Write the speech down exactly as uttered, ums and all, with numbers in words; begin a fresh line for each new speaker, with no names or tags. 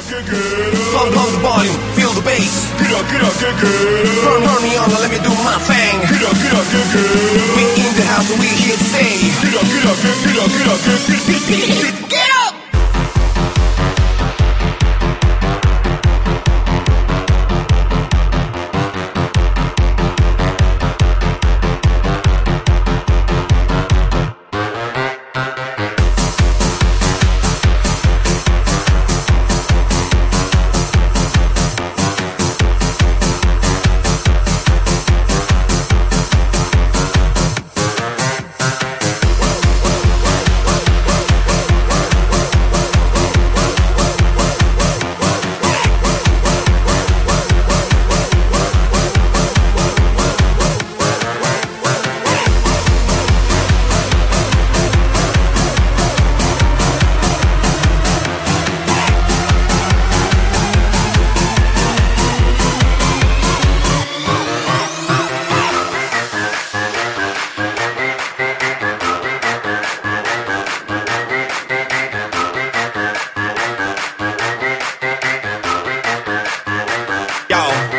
Blow, blow the volume, feel the bass. Burn, burn me on, let me do my thing. We in the house and we here to stay. Get up! Yo.